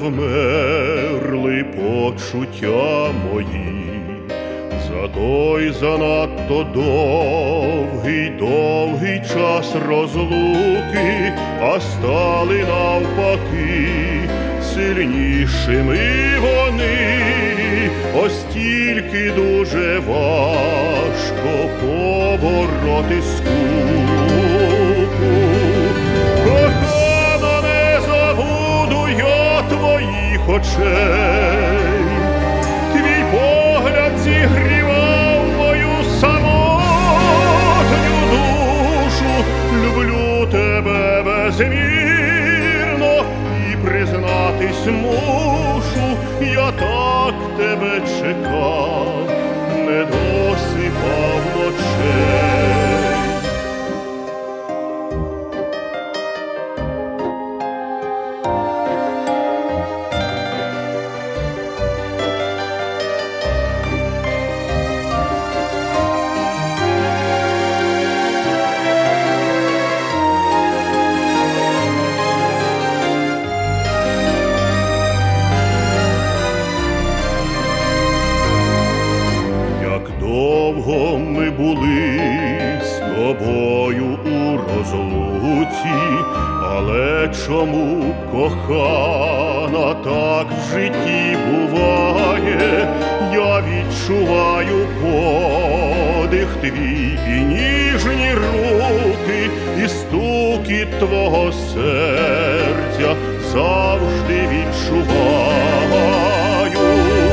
вмерли почуття мої, за той занадто довгий час розлуки, а стали навпаки сильнішими вони. Ось тільки дуже важко побороти скуку. Кохана, не забуду я твоїх очей, твій погляд зігрівав мою самотню душу. Люблю тебе безмірно і признатись мушу, я так тебе чекав, не досипав ночей. Довго ми були з тобою у розлуці, але чому, кохана, так в житті буває? Я відчуваю подих твій і ніжні руки, і стукіт твого серця завжди відчуваю.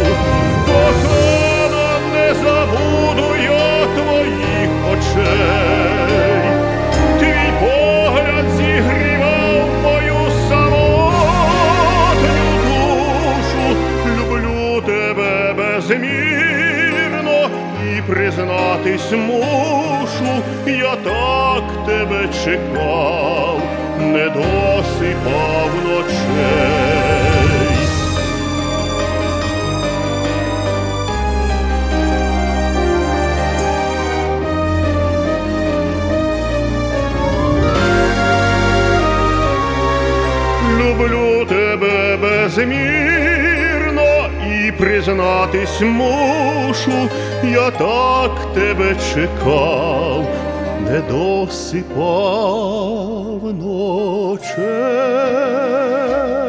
Не забуду я твоїх очей, твій погляд зігрівав мою самотню душу. Люблю тебе безмірно і признатись мушу, я так тебе чекав, не досипав ночей. Люблю тебе безмірно і признатись мушу, я так тебе чекав, не досипав ночей.